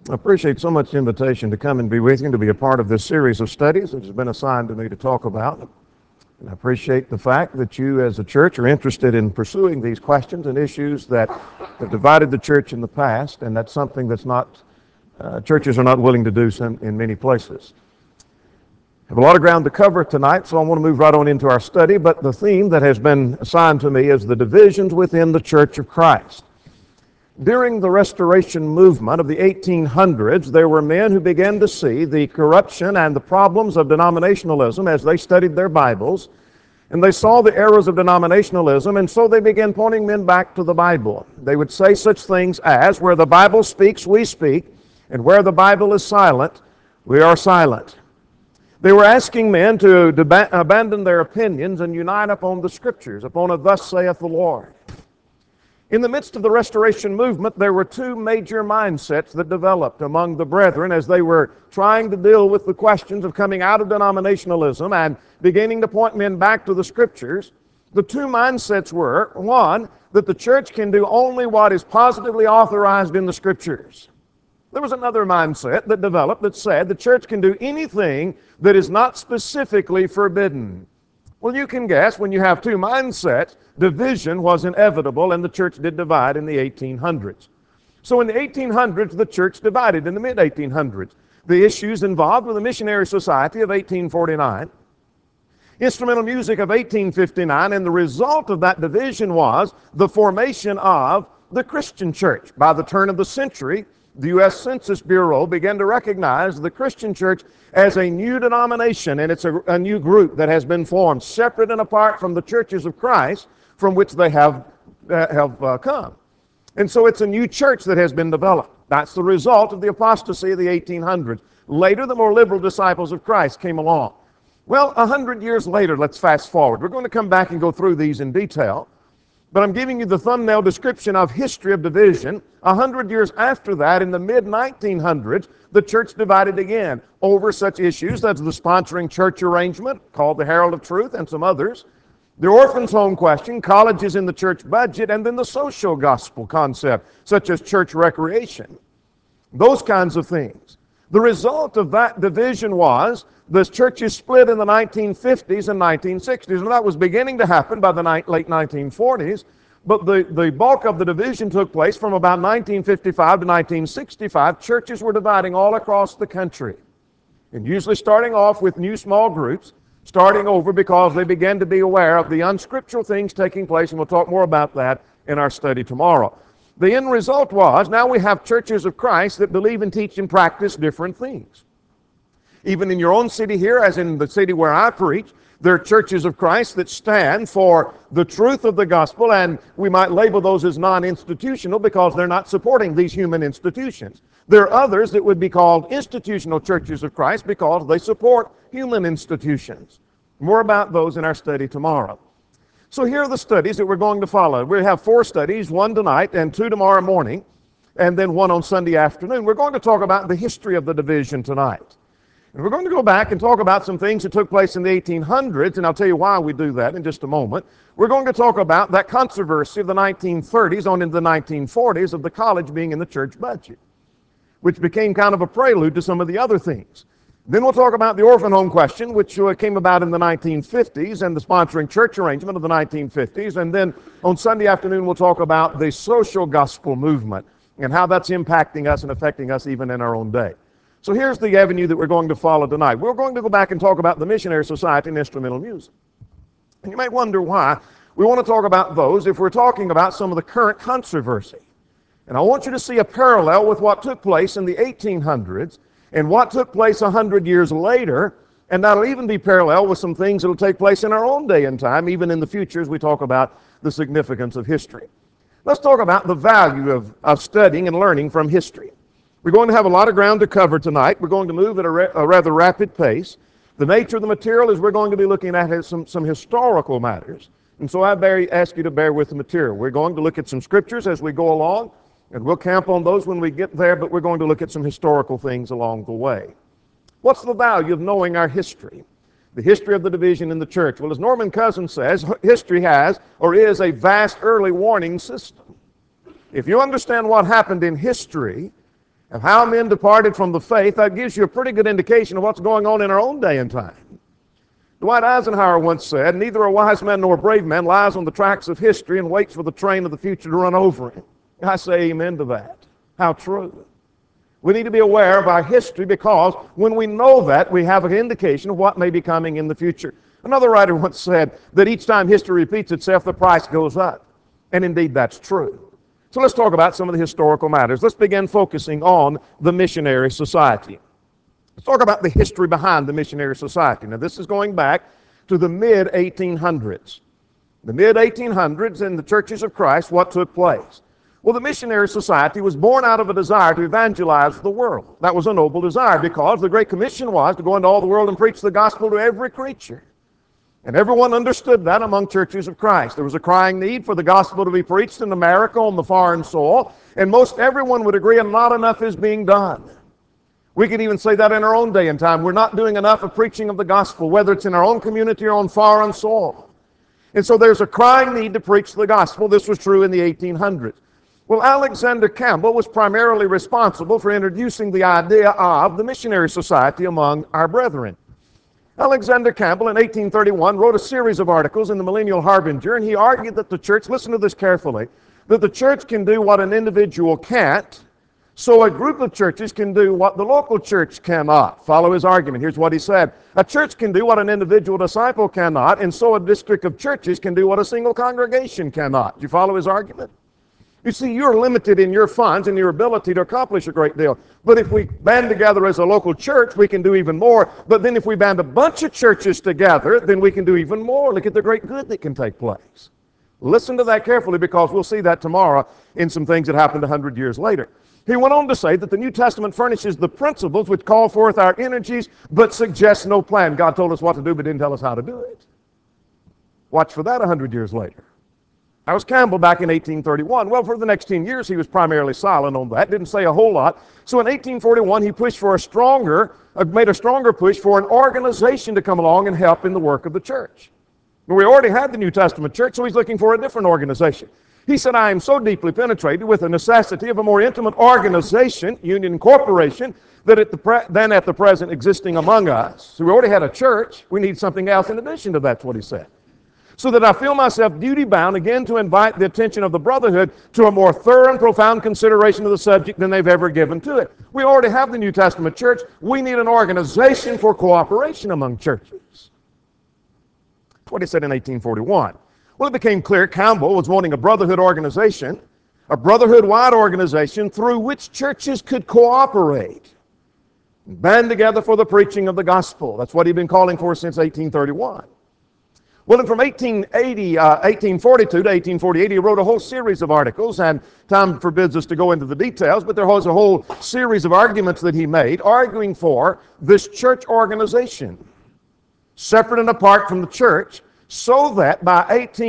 I appreciate so much the invitation to come and be with you and to be a part of this series of studies that has been assigned to me to talk about. And I appreciate the fact that you as a church are interested in pursuing these questions and issues that have divided the church in the past, and that's something that's not, churches are not willing to do in many places. I have a lot of ground to cover tonight, so I want to move right on into our study, but the theme that has been assigned to me is the divisions within the Church of Christ. During the Restoration movement of the 1800s, there were men who began to see the corruption and the problems of denominationalism as they studied their Bibles, and they saw the errors of denominationalism, and so they began pointing men back to the Bible. They would say such things as, where the Bible speaks, we speak, and where the Bible is silent, we are silent. They were asking men to abandon their opinions and unite upon the Scriptures, upon a thus saith the Lord. In the midst of the Restoration movement, there were two major mindsets that developed among the brethren as they were trying to deal with the questions of coming out of denominationalism and beginning to point men back to the Scriptures. The two mindsets were, one, that the church can do only what is positively authorized in the Scriptures. There was another mindset that developed that said the church can do anything that is not specifically forbidden. Well, you can guess when you have two mindsets, division was inevitable, and the church did divide in the 1800s. So in the 1800s, the church divided in the mid-1800s. The issues involved were the Missionary Society of 1849, instrumental music of 1859, and the result of that division was the formation of the Christian church. By the turn of the century, the U.S. Census Bureau began to recognize the Christian church as a new denomination, and it's a new group that has been formed, separate and apart from the churches of Christ from which they have come. And so it's a new church that has been developed. That's the result of the apostasy of the 1800s. Later, the more liberal disciples of Christ came along. Well, 100 years later, let's fast forward. We're going to come back and go through these in detail. But I'm giving you the thumbnail description of history of division. 100 years after that, in the mid-1900s, the church divided again over such issues as the sponsoring church arrangement, called the Herald of Truth, and some others, the orphans' home question, colleges in the church budget, and then the social gospel concept, such as church recreation. Those kinds of things. The result of that division was the churches split in the 1950s and 1960s, and that was beginning to happen by the late 1940s, but the bulk of the division took place from about 1955 to 1965. Churches were dividing all across the country, and usually starting off with new small groups, starting over because they began to be aware of the unscriptural things taking place, and we'll talk more about that in our study tomorrow. The end result was, now we have churches of Christ that believe and teach and practice different things. Even in your own city here, as in the city where I preach, there are churches of Christ that stand for the truth of the gospel, and we might label those as non-institutional because they're not supporting these human institutions. There are others that would be called institutional churches of Christ because they support human institutions. More about those in our study tomorrow. So here are the studies that we're going to follow. We have 4 studies, 1 tonight and 2 tomorrow morning, and then 1 on Sunday afternoon. We're going to talk about the history of the division tonight. And we're going to go back and talk about some things that took place in the 1800s, and I'll tell you why we do that in just a moment. We're going to talk about that controversy of the 1930s on into the 1940s of the college being in the church budget, which became kind of a prelude to some of the other things. Then we'll talk about the orphan home question, which came about in the 1950s, and the sponsoring church arrangement of the 1950s. And then on Sunday afternoon, we'll talk about the social gospel movement and how that's impacting us and affecting us even in our own day. So here's the avenue that we're going to follow tonight. We're going to go back and talk about the Missionary Society and instrumental music. And you might wonder why we want to talk about those if we're talking about some of the current controversy. And I want you to see a parallel with what took place in the 1800s and what took place 100 years later, and that'll even be parallel with some things that will take place in our own day and time, even in the future as we talk about the significance of history. Let's talk about the value of studying and learning from history. We're going to have a lot of ground to cover tonight. We're going to move at a rather rapid pace. The nature of the material is we're going to be looking at some historical matters. And so I ask you to bear with the material. We're going to look at some scriptures as we go along, and we'll camp on those when we get there, but we're going to look at some historical things along the way. What's the value of knowing our history? The history of the division in the church. Well, as Norman Cousins says, history has or is a vast early warning system. If you understand what happened in history, of how men departed from the faith, that gives you a pretty good indication of what's going on in our own day and time. Dwight Eisenhower once said, "Neither a wise man nor a brave man lies on the tracks of history and waits for the train of the future to run over him." I say amen to that. How true. We need to be aware of our history, because when we know that, we have an indication of what may be coming in the future. Another writer once said that each time history repeats itself, the price goes up. And indeed, that's true. So let's talk about some of the historical matters. Let's begin focusing on the missionary society. Let's talk about the history behind the missionary society. Now, this is going back to the mid-1800s. The mid-1800s, in the churches of Christ, what took place? Well, the missionary society was born out of a desire to evangelize the world. That was a noble desire, because the Great Commission was to go into all the world and preach the gospel to every creature. And everyone understood that among churches of Christ. There was a crying need for the gospel to be preached in America on the foreign soil, and most everyone would agree, and not enough is being done. We could even say that in our own day and time. We're not doing enough of preaching of the gospel, whether it's in our own community or on foreign soil. And so there's a crying need to preach the gospel. This was true in the 1800s. Well, Alexander Campbell was primarily responsible for introducing the idea of the missionary society among our brethren. Alexander Campbell in 1831 wrote a series of articles in the Millennial Harbinger, and he argued that the church, listen to this carefully, that the church can do what an individual can't, so a group of churches can do what the local church cannot. Follow his argument. Here's what he said. A church can do what an individual disciple cannot, and so a district of churches can do what a single congregation cannot. Do you follow his argument? You see, you're limited in your funds and your ability to accomplish a great deal. But if we band together as a local church, we can do even more. But then if we band a bunch of churches together, then we can do even more. Look at the great good that can take place. Listen to that carefully, because we'll see that tomorrow in some things that happened 100 years later. He went on to say that the New Testament furnishes the principles which call forth our energies, but suggests no plan. God told us what to do, but didn't tell us how to do it. Watch for that 100 years later. That was Campbell back in 1831. Well, for the next 10 years, he was primarily silent on that, didn't say a whole lot. So in 1841, he pushed for made a stronger push for an organization to come along and help in the work of the church. We already had the New Testament church, so he's looking for a different organization. He said, "I am so deeply penetrated with the necessity of a more intimate organization, union and corporation, than at the present existing among us." So we already had a church. We need something else in addition to that's what he said. "So that I feel myself duty-bound again to invite the attention of the brotherhood to a more thorough and profound consideration of the subject than they've ever given to it." We already have the New Testament church. We need an organization for cooperation among churches. That's what he said in 1841. Well, it became clear Campbell was wanting a brotherhood organization, a brotherhood-wide organization through which churches could cooperate, band together for the preaching of the gospel. That's what he'd been calling for since 1831. Well, and from 1842 to 1848, he wrote a whole series of articles, and time forbids us to go into the details, but there was a whole series of arguments that he made, arguing for this church organization, separate and apart from the church, so that by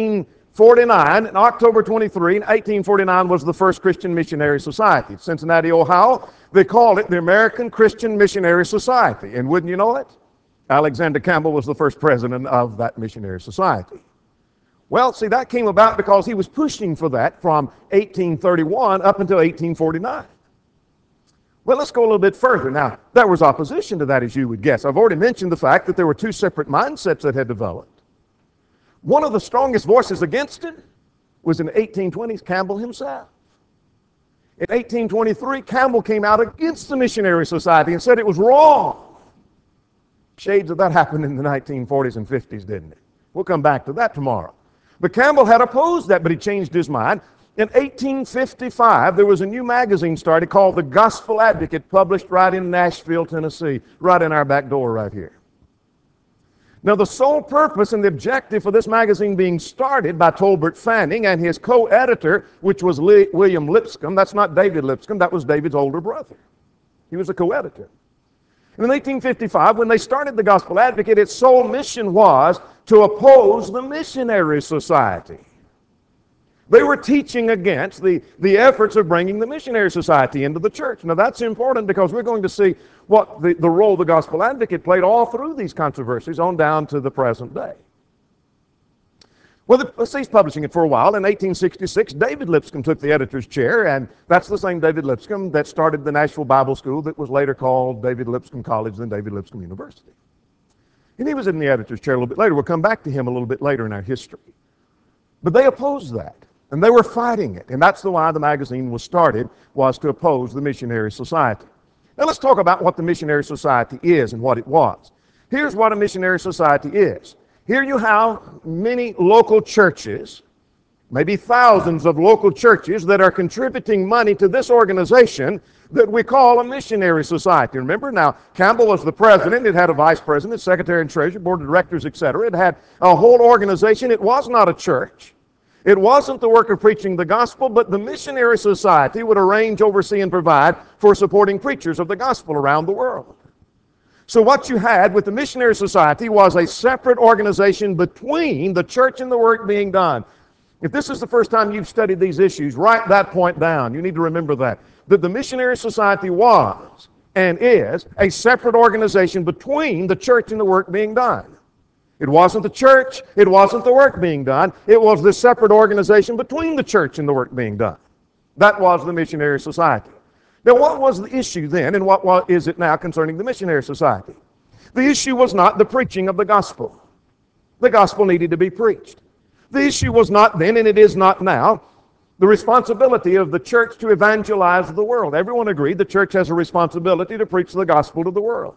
1849, October 23, 1849 was the first Christian Missionary Society. Cincinnati, Ohio, they called it the American Christian Missionary Society. And wouldn't you know it? Alexander Campbell was the first president of that missionary society. Well, see, that came about because he was pushing for that from 1831 up until 1849. Well, let's go a little bit further. Now, there was opposition to that, as you would guess. I've already mentioned the fact that there were two separate mindsets that had developed. One of the strongest voices against it was in the 1820s, Campbell himself. In 1823, Campbell came out against the Missionary Society and said it was wrong. Shades of that happened in the 1940s and 50s, didn't it? We'll come back to that tomorrow. But Campbell had opposed that, but he changed his mind. In 1855, there was a new magazine started called The Gospel Advocate, published right in Nashville, Tennessee, right in our back door right here. Now, the sole purpose and the objective for this magazine being started by Tolbert Fanning and his co-editor, which was William Lipscomb. That's not David Lipscomb. That was David's older brother. He was a co-editor. And in 1855, when they started the Gospel Advocate, its sole mission was to oppose the Missionary Society. They were teaching against the efforts of bringing the Missionary Society into the church. Now, that's important because we're going to see what the role the Gospel Advocate played all through these controversies on down to the present day. Well, they ceased publishing it for a while. In 1866, David Lipscomb took the editor's chair, and that's the same David Lipscomb that started the Nashville Bible School that was later called David Lipscomb College, then David Lipscomb University. And he was in the editor's chair a little bit later. We'll come back to him a little bit later in our history. But they opposed that, and they were fighting it, and that's why the magazine was started, was to oppose the Missionary Society. Now let's talk about what the Missionary Society is and what it was. Here's what a missionary society is. Here you have many local churches, maybe thousands of local churches that are contributing money to this organization that we call a missionary society. Remember, now, Campbell was the president. It had a vice president, secretary and treasurer, board of directors, etc. It had a whole organization. It was not a church. It wasn't the work of preaching the gospel, but the missionary society would arrange, oversee, and provide for supporting preachers of the gospel around the world. So what you had with the Missionary Society was a separate organization between the church and the work being done. If this is the first time you've studied these issues, write that point down. You need to remember that the Missionary Society was and is a separate organization between the church and the work being done. It wasn't the church, it wasn't the work being done, it was this separate organization between the church and the work being done. That was the Missionary Society. Now, what was the issue then, and what is it now concerning the Missionary Society? The issue was not the preaching of the gospel. The gospel needed to be preached. The issue was not then, and it is not now, the responsibility of the church to evangelize the world. Everyone agreed the church has a responsibility to preach the gospel to the world.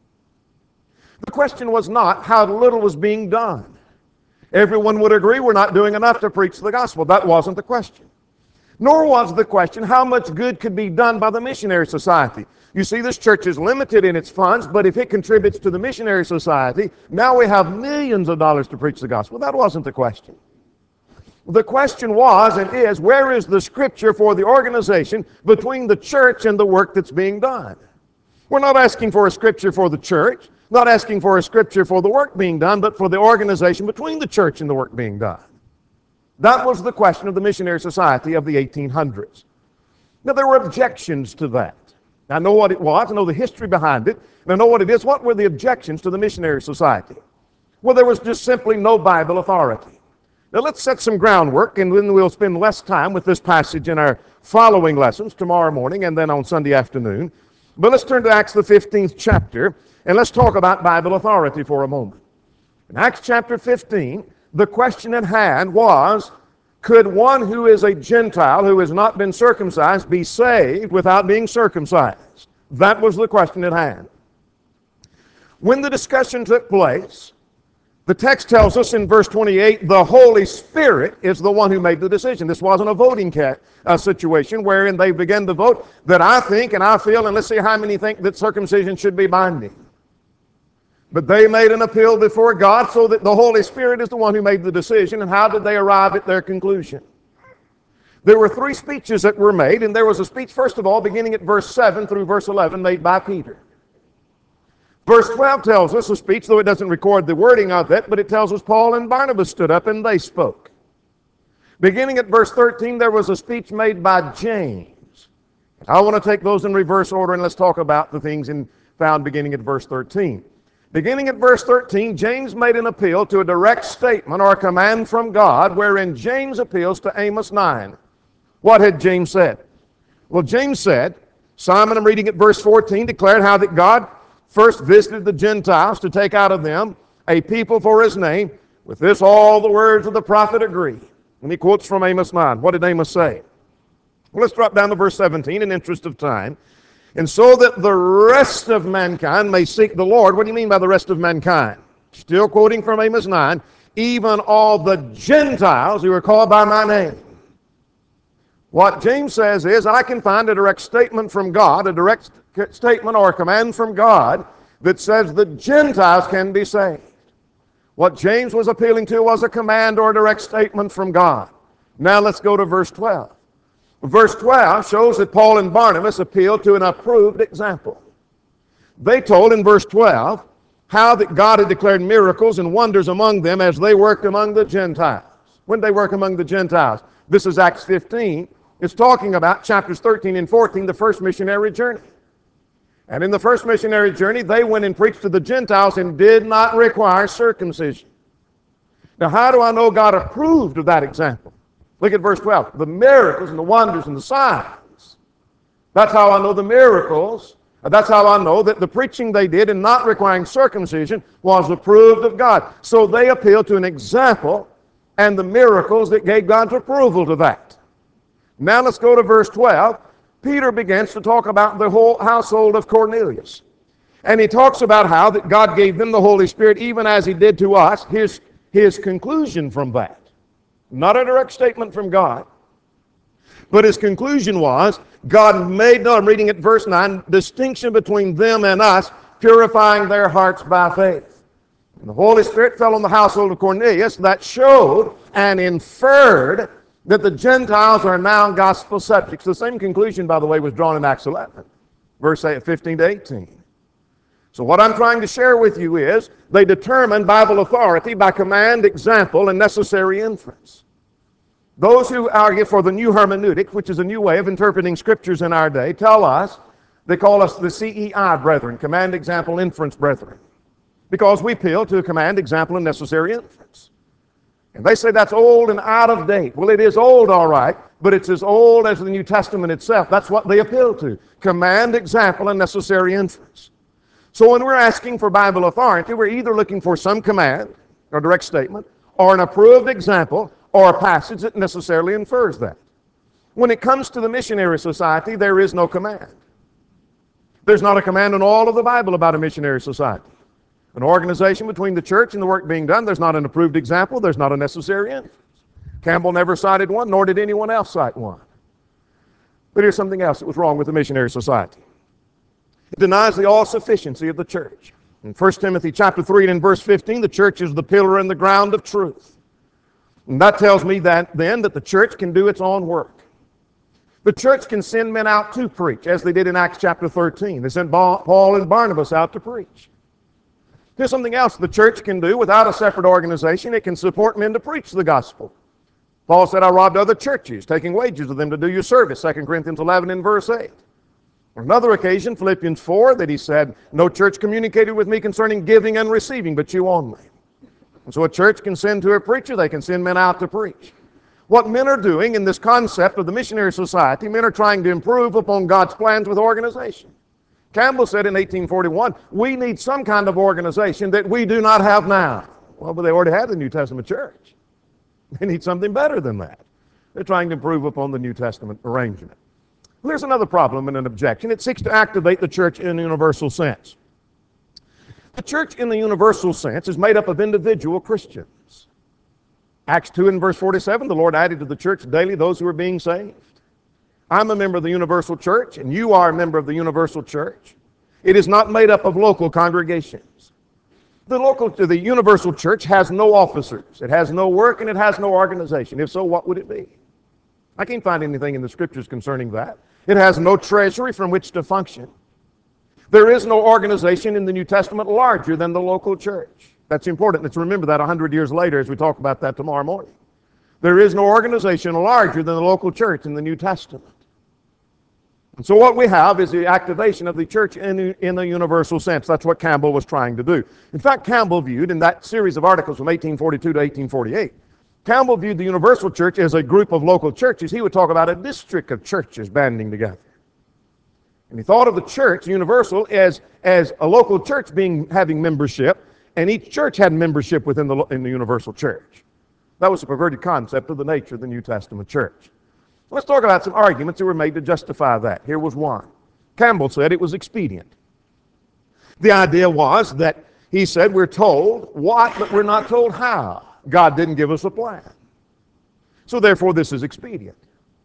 The question was not how little was being done. Everyone would agree we're not doing enough to preach the gospel. That wasn't the question. Nor was the question how much good could be done by the Missionary Society. You see, this church is limited in its funds, but if it contributes to the Missionary Society, now we have millions of dollars to preach the gospel. That wasn't the question. The question was and is, where is the scripture for the organization between the church and the work that's being done? We're not asking for a scripture for the church, not asking for a scripture for the work being done, but for the organization between the church and the work being done. That was the question of the Missionary Society of the 1800s. Now, there were objections to that. I know what it was, I know the history behind it, and I know what it is. What were the objections to the Missionary Society? Well, there was just simply no Bible authority. Now, let's set some groundwork, and then we'll spend less time with this passage in our following lessons tomorrow morning and then on Sunday afternoon. But let's turn to Acts the 15th chapter, and let's talk about Bible authority for a moment. In Acts chapter 15, the question at hand was, could one who is a Gentile, who has not been circumcised, be saved without being circumcised? That was the question at hand. When the discussion took place, the text tells us in verse 28, the Holy Spirit is the one who made the decision. This wasn't a voting situation wherein they began to vote that I think and I feel, and let's see how many think that circumcision should be binding. But they made an appeal before God so that the Holy Spirit is the one who made the decision. And how did they arrive at their conclusion? There were three speeches that were made, and there was a speech, first of all, beginning at verse 7 through verse 11, made by Peter. Verse 12 tells us a speech, though it doesn't record the wording of it, but it tells us Paul and Barnabas stood up and they spoke. Beginning at verse 13, there was a speech made by James. I want to take those in reverse order, and let's talk about the things found beginning at verse 13. Beginning at verse 13, James made an appeal to a direct statement or a command from God, wherein James appeals to Amos 9. What had James said? Well, James said, Simon, I'm reading at verse 14, declared how that God first visited the Gentiles to take out of them a people for his name. With this, all the words of the prophet agree. And he quotes from Amos 9. What did Amos say? Well, let's drop down to verse 17 in interest of time. And so that the rest of mankind may seek the Lord. What do you mean by the rest of mankind? Still quoting from Amos 9. Even all the Gentiles who are called by my name. What James says is, I can find a direct statement from God, a direct statement or a command from God that says the Gentiles can be saved. What James was appealing to was a command or a direct statement from God. Now let's go to verse 12. Verse 12 shows that Paul and Barnabas appealed to an approved example. They told in verse 12 how that God had declared miracles and wonders among them as they worked among the Gentiles. When they work among the Gentiles. This is Acts 15. It's talking about chapters 13 and 14, the first missionary journey. And in the first missionary journey, they went and preached to the Gentiles and did not require circumcision. Now, how do I know God approved of that example? Look at verse 12. The miracles and the wonders and the signs. That's how I know the miracles. That's how I know that the preaching they did in not requiring circumcision was approved of God. So they appealed to an example and the miracles that gave God's approval to that. Now let's go to verse 12. Peter begins to talk about the whole household of Cornelius. And he talks about how that God gave them the Holy Spirit even as he did to us. His conclusion from that. Not a direct statement from God. But his conclusion was, God made no, I'm reading at verse 9, distinction between them and us, purifying their hearts by faith. And the Holy Spirit fell on the household of Cornelius. That showed and inferred that the Gentiles are now gospel subjects. The same conclusion, by the way, was drawn in Acts 11, verse 15 to 18. So what I'm trying to share with you is they determine Bible authority by command, example, and necessary inference. Those who argue for the new hermeneutic, which is a new way of interpreting scriptures in our day, tell us, they call us the CEI brethren, command, example, inference brethren, because we appeal to command, example, and necessary inference. And they say that's old and out of date. Well, it is old, all right, but it's as old as the New Testament itself. That's what they appeal to, command, example, and necessary inference. So when we're asking for Bible authority, we're either looking for some command or direct statement, or an approved example, or a passage that necessarily infers that. When it comes to the missionary society, there is no command. There's not a command in all of the Bible about a missionary society. An organization between the church and the work being done, there's not an approved example, there's not a necessary inference. Campbell never cited one, nor did anyone else cite one. But here's something else that was wrong with the missionary society. It denies the all-sufficiency of the church. In 1 Timothy chapter 3 and in verse 15, the church is the pillar and the ground of truth. And that tells me that then that the church can do its own work. The church can send men out to preach, as they did in Acts chapter 13. They sent Paul and Barnabas out to preach. Here's something else the church can do without a separate organization. It can support men to preach the gospel. Paul said, I robbed other churches, taking wages of them to do your service, 2 Corinthians 11 and verse 8. On another occasion, Philippians 4, that he said, no church communicated with me concerning giving and receiving, but you only. And so a church can send to a preacher, they can send men out to preach. What men are doing in this concept of the missionary society, men are trying to improve upon God's plans with organization. Campbell said in 1841, we need some kind of organization that we do not have now. Well, but they already have the New Testament church. They need something better than that. They're trying to improve upon the New Testament arrangement. Well, there's another problem and an objection. It seeks to activate the church in a universal sense. The church in the universal sense is made up of individual Christians. Acts 2 and verse 47, the Lord added to the church daily those who are being saved. I'm a member of the universal church, and you are a member of the universal church. It is not made up of local congregations. The universal church has no officers. It has no work, and it has no organization. If so, what would it be? I can't find anything in the scriptures concerning that. It has no treasury from which to function. There is no organization in the New Testament larger than the local church. That's important. Let's remember that 100 years later as we talk about that tomorrow morning. There is no organization larger than the local church in the New Testament. And so what we have is the activation of the church in the universal sense. That's what Campbell was trying to do. In fact, Campbell viewed in that series of articles from 1842 to 1848, Campbell viewed the universal church as a group of local churches. He would talk about a district of churches banding together. And he thought of the church, universal, as a local church having membership, and each church had membership in the universal church. That was a perverted concept of the nature of the New Testament church. Let's talk about some arguments that were made to justify that. Here was one. Campbell said it was expedient. The idea was that he said we're told what, but we're not told how. God didn't give us a plan. So therefore this is expedient.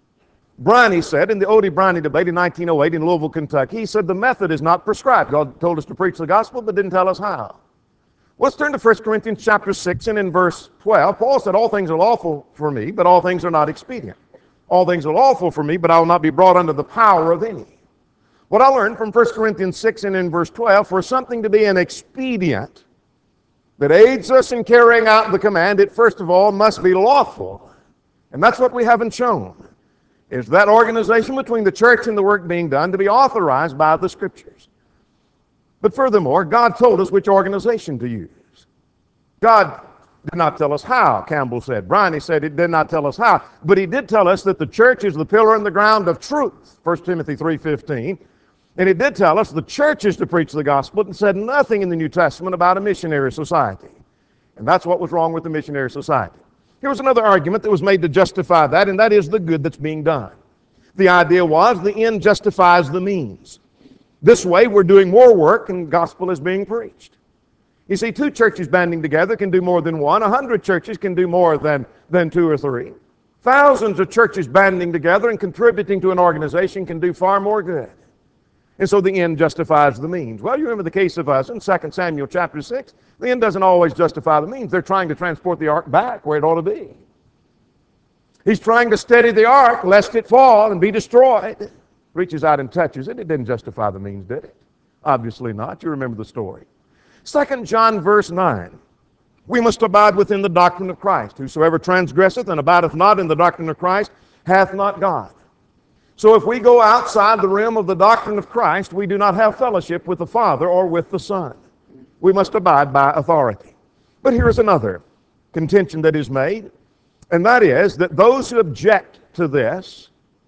Briney said in the Odie Briney debate in 1908 in Louisville, Kentucky, he said the method is not prescribed. God told us to preach the gospel, but didn't tell us how. Let's turn to 1 Corinthians chapter 6 and in verse 12. Paul said, all things are lawful for me, but all things are not expedient. All things are lawful for me, but I will not be brought under the power of any. What I learned from 1 Corinthians 6 and in verse 12, for something to be an expedient that aids us in carrying out the command, it first of all must be lawful. And that's what we haven't shown, is that organization between the church and the work being done to be authorized by the Scriptures. But furthermore, God told us which organization to use. God Did not tell us how, Campbell said. Bryany said it did not tell us how. But he did tell us that the church is the pillar and the ground of truth, 1 Timothy 3:15. And he did tell us the church is to preach the gospel, and said nothing in the New Testament about a missionary society. And that's what was wrong with the missionary society. Here was another argument that was made to justify that, and that is the good that's being done. The idea was the end justifies the means. This way we're doing more work and the gospel is being preached. You see, 2 churches banding together can do more than 1. 100 churches can do more than 2 or 3. Thousands of churches banding together and contributing to an organization can do far more good. And so the end justifies the means. Well, you remember the case of us in 2 Samuel chapter 6. The end doesn't always justify the means. They're trying to transport the ark back where it ought to be. He's trying to steady the ark lest it fall and be destroyed. Reaches out and touches it. It didn't justify the means, did it? Obviously not. You remember the story. 2 John verse 9. We must abide within the doctrine of Christ. Whosoever transgresseth and abideth not in the doctrine of Christ hath not God. So if we go outside the realm of the doctrine of Christ, we do not have fellowship with the Father or with the Son. We must abide by authority. But here is another contention that is made, and that is that those who object to this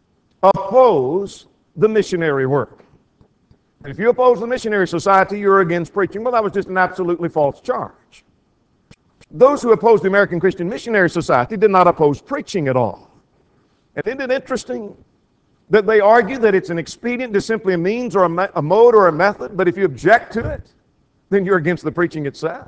oppose the missionary work. And if you oppose the missionary society, you're against preaching. Well, that was just an absolutely false charge. Those who opposed the American Christian Missionary Society did not oppose preaching at all. And isn't it interesting that they argue that it's an expedient, just simply a means or a mode or a method, but if you object to it, then you're against the preaching itself.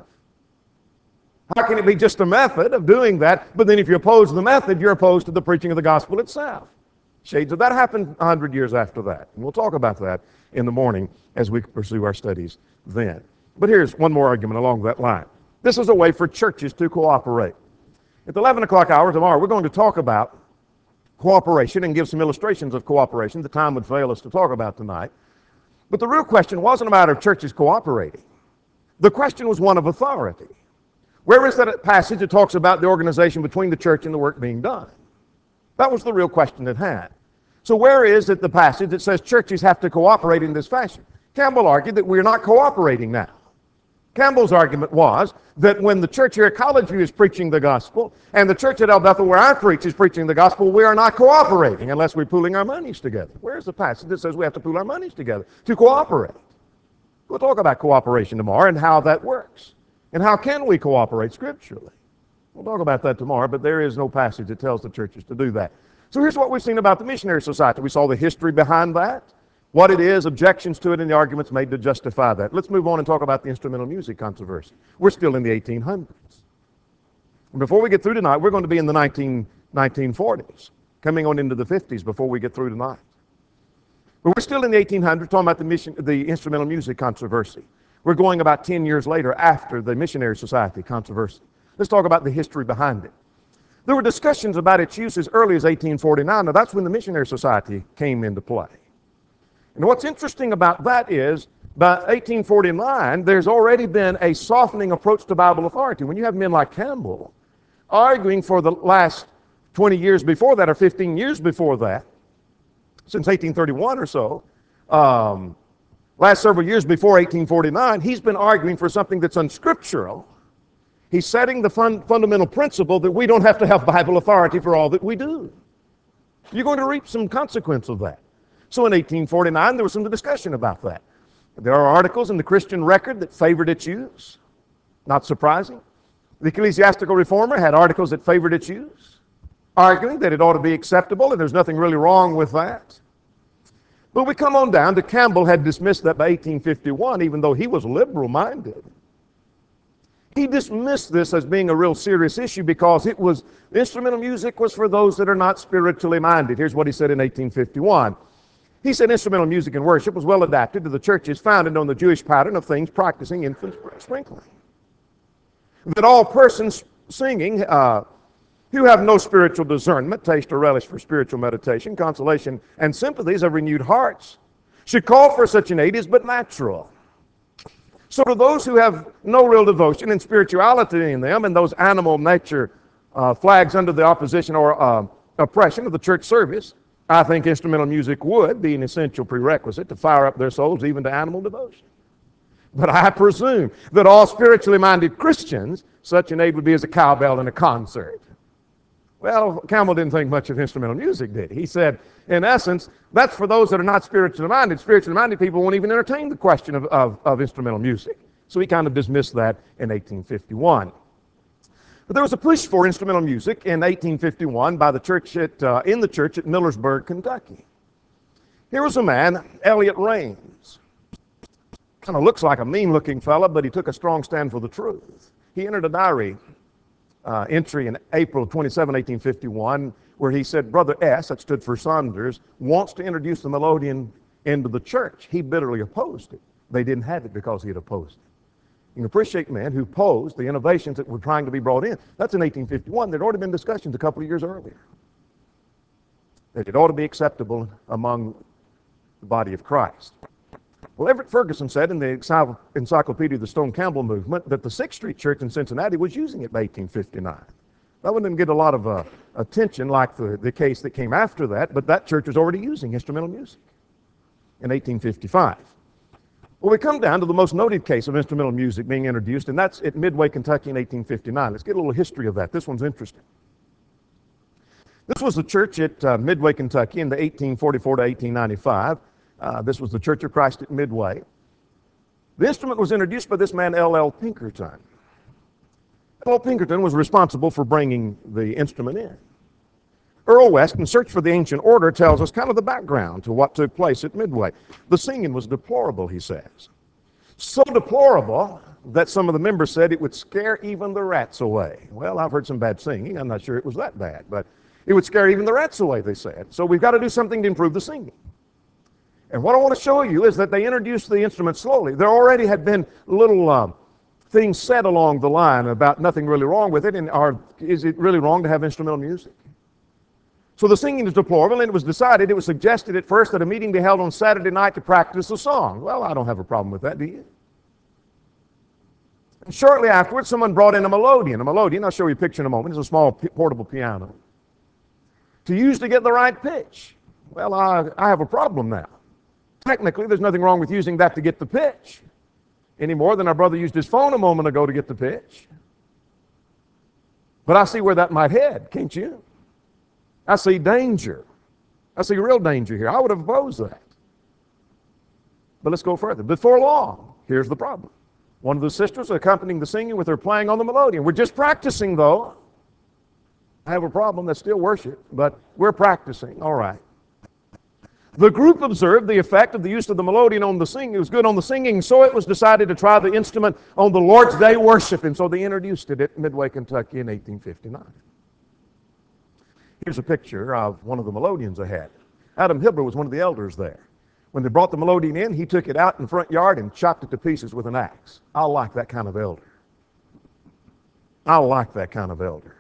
How can it be just a method of doing that, but then if you oppose the method, you're opposed to the preaching of the gospel itself? Shades of that happened 100 years after that. And we'll talk about that in the morning as we pursue our studies then. But here's one more argument along that line. This is a way for churches to cooperate. At the 11 o'clock hour tomorrow, we're going to talk about cooperation and give some illustrations of cooperation. The time would fail us to talk about tonight. But the real question wasn't a matter of churches cooperating. The question was one of authority. Where is that passage that talks about the organization between the church and the work being done? That was the real question at hand. So where is it the passage that says churches have to cooperate in this fashion? Campbell argued that we're not cooperating now. Campbell's argument was that when the church here at College View is preaching the gospel and the church at El Bethel where I preach is preaching the gospel, we are not cooperating unless we're pooling our monies together. Where's the passage that says we have to pool our monies together to cooperate? We'll talk about cooperation tomorrow and how that works. And how can we cooperate scripturally? We'll talk about that tomorrow, but there is no passage that tells the churches to do that. So here's what we've seen about the Missionary Society. We saw the history behind that, what it is, objections to it, and the arguments made to justify that. Let's move on and talk about the instrumental music controversy. We're still in the 1800s. And before we get through tonight, we're going to be in the 1940s, coming on into the 50s before we get through tonight. But we're still in the 1800s talking about the instrumental music controversy. We're going about 10 years later after the Missionary Society controversy. Let's talk about the history behind it. There were discussions about its use as early as 1849. Now that's when the Missionary Society came into play. And what's interesting about that is, by 1849, there's already been a softening approach to Bible authority. When you have men like Campbell arguing for the last 20 years before that, or 15 years before that, since 1831 or so, last several years before 1849, he's been arguing for something that's unscriptural. He's setting the fundamental principle that we don't have to have Bible authority for all that we do. You're going to reap some consequence of that. So in 1849, there was some discussion about that. There are articles in the Christian Record that favored its use. Not surprising. The Ecclesiastical Reformer had articles that favored its use, arguing that it ought to be acceptable and there's nothing really wrong with that. But we come on down to Campbell had dismissed that by 1851, even though he was liberal-minded. He dismissed this as being a real serious issue because instrumental music was for those that are not spiritually minded. Here's what he said in 1851. He said instrumental music and worship was well adapted to the churches founded on the Jewish pattern of things practicing infant sprinkling. That all persons singing who have no spiritual discernment, taste or relish for spiritual meditation, consolation, and sympathies of renewed hearts should call for such an aid as but natural. So to those who have no real devotion and spirituality in them, and those animal nature flags under the opposition or oppression of the church service, I think instrumental music would be an essential prerequisite to fire up their souls even to animal devotion. But I presume that all spiritually minded Christians, such an aid would be as a cowbell in a concert. Well, Campbell didn't think much of instrumental music, did he? He said, in essence, that's for those that are not spiritually minded. Spiritually minded people won't even entertain the question of instrumental music. So he kind of dismissed that in 1851. But there was a push for instrumental music in 1851 by the church in the church at Millersburg, Kentucky. Here was a man, Elliot Raines. Kind of looks like a mean-looking fella, but he took a strong stand for the truth. He entered a diary entry in April 27, 1851, where he said, Brother S., that stood for Saunders, wants to introduce the melodeon into the church. He bitterly opposed it. They didn't have it because he had opposed it. You can appreciate men who opposed the innovations that were trying to be brought in. That's in 1851. There had already been discussions a couple of years earlier that it ought to be acceptable among the body of Christ. Well, Everett Ferguson said in the Encyclopedia of the Stone Campbell Movement that the Sixth Street Church in Cincinnati was using it by 1859. That one didn't get a lot of attention like the case that came after that, but that church was already using instrumental music in 1855. Well, we come down to the most noted case of instrumental music being introduced, and that's at Midway, Kentucky in 1859. Let's get a little history of that. This one's interesting. This was the church at Midway, Kentucky in the 1844 to 1895. This was the Church of Christ at Midway. The instrument was introduced by this man, L.L. Pinkerton. L.L. Pinkerton was responsible for bringing the instrument in. Earl West, in Search for the Ancient Order, tells us kind of the background to what took place at Midway. The singing was deplorable, he says. So deplorable that some of the members said it would scare even the rats away. Well, I've heard some bad singing. I'm not sure it was that bad, but it would scare even the rats away, they said. So we've got to do something to improve the singing. And what I want to show you is that they introduced the instrument slowly. There already had been little things said along the line about nothing really wrong with it, and is it really wrong to have instrumental music? So the singing is deplorable, and it was decided, it was suggested at first that a meeting be held on Saturday night to practice a song. Well, I don't have a problem with that, do you? And shortly afterwards, someone brought in a melodeon. A melodeon, I'll show you a picture in a moment, is a small portable piano to use to get the right pitch. Well, I have a problem now. Technically, there's nothing wrong with using that to get the pitch, any more than our brother used his phone a moment ago to get the pitch. But I see where that might head, can't you? I see danger. I see real danger here. I would have opposed that. But let's go further. Before long, here's the problem. One of the sisters accompanying the singing with her playing on the melodeon. We're just practicing, though. I have a problem. That's still worship, but we're practicing. All right. The group observed the effect of the use of the melodeon on the singing. It was good on the singing, so it was decided to try the instrument on the Lord's Day worship, and so they introduced it at Midway, Kentucky in 1859. Here's a picture of one of the melodeons they had. Adam Hibber was one of the elders there. When they brought the melodeon in, he took it out in the front yard and chopped it to pieces with an axe. I like that kind of elder. I like that kind of elder.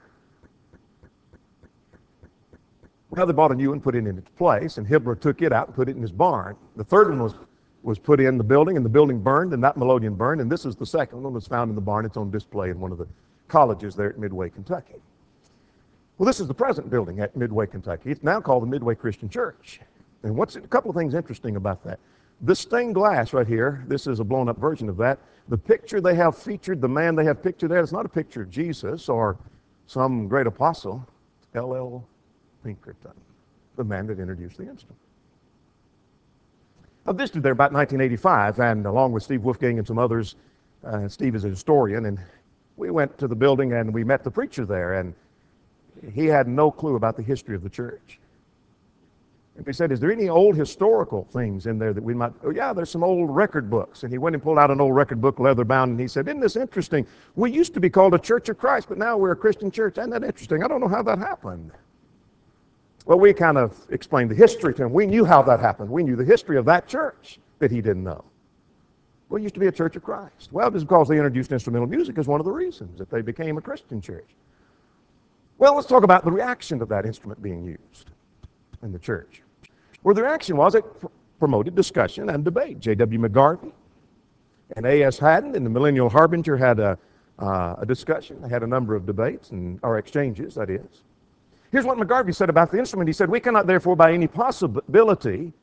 Well, they bought a new one, put it in its place, and Hibber took it out and put it in his barn. The third one was put in the building, and the building burned, and that melodeon burned, and this is the second one that's found in the barn. It's on display in one of the colleges there at Midway, Kentucky. Well, this is the present building at Midway, Kentucky. It's now called the Midway Christian Church. And a couple of things interesting about that. This stained glass right here, this is a blown-up version of that. The picture they have featured, the man they have pictured there, it's not a picture of Jesus or some great apostle. L.L. Pinkerton, the man that introduced the instrument. I visited there about 1985, and along with Steve Wolfgang and some others, Steve is a historian, and we went to the building and we met the preacher there, and he had no clue about the history of the church. And we said, is there any old historical things in there that we might, oh yeah, there's some old record books. And he went and pulled out an old record book, leather bound, and he said, isn't this interesting? We used to be called a Church of Christ, but now we're a Christian church. Isn't that interesting? I don't know how that happened. Well, we kind of explained the history to him. We knew how that happened. We knew the history of that church that he didn't know. Well, it used to be a Church of Christ. Well, just because they introduced instrumental music is one of the reasons that they became a Christian church. Well, let's talk about the reaction to that instrument being used in the church. Well, the reaction was it promoted discussion and debate. J.W. McGarvey and A.S. Haddon and the Millennial Harbinger had a discussion. They had a number of debates or exchanges, that is. Here's what McGarvey said about the instrument. He said, we cannot therefore by any possibility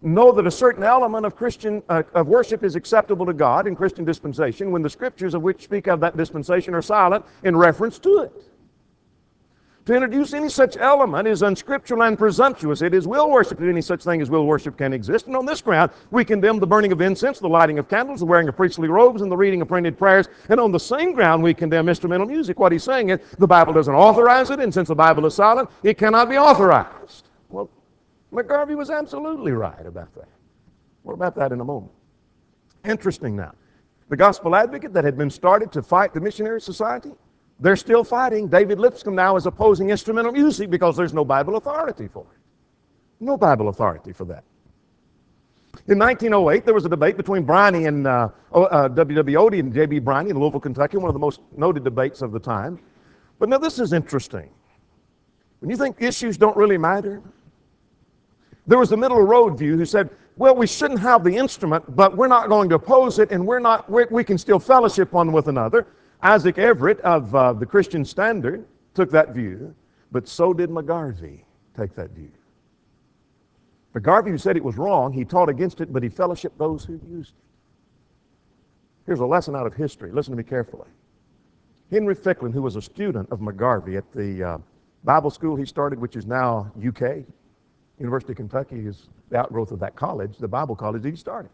know that a certain element of of worship is acceptable to God in Christian dispensation when the scriptures of which speak of that dispensation are silent in reference to it. To introduce any such element is unscriptural and presumptuous. It is will worship if any such thing as will worship can exist. And on this ground, we condemn the burning of incense, the lighting of candles, the wearing of priestly robes, and the reading of printed prayers. And on the same ground, we condemn instrumental music. What he's saying is the Bible doesn't authorize it, and since the Bible is silent, it cannot be authorized. Well, McGarvey was absolutely right about that. More about that in a moment. Interesting now. The Gospel Advocate that had been started to fight the Missionary Society, they're still fighting. David Lipscomb now is opposing instrumental music because there's no Bible authority for it. No Bible authority for that. In 1908, there was a debate between Briney and W.W. Odie and J.B. Briney in Louisville, Kentucky, one of the most noted debates of the time. But now this is interesting. When you think issues don't really matter, there was the middle road view who said, well, we shouldn't have the instrument, but we're not going to oppose it, and we can still fellowship one with another. Isaac Everett of the Christian Standard took that view, but so did McGarvey take that view. McGarvey, who said it was wrong, he taught against it, but he fellowshiped those who used it. Here's a lesson out of history. Listen to me carefully. Henry Ficklin, who was a student of McGarvey at the Bible school he started, which is now UK, University of Kentucky is the outgrowth of that college, the Bible college that he started.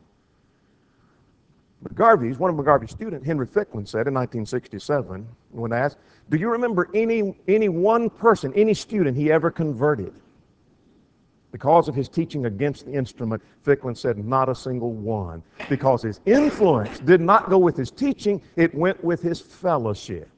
One of McGarvey's students, Henry Ficklin, said in 1967, when asked, do you remember any one person, any student he ever converted because of his teaching against the instrument? Ficklin said, not a single one, because his influence did not go with his teaching, it went with his fellowship.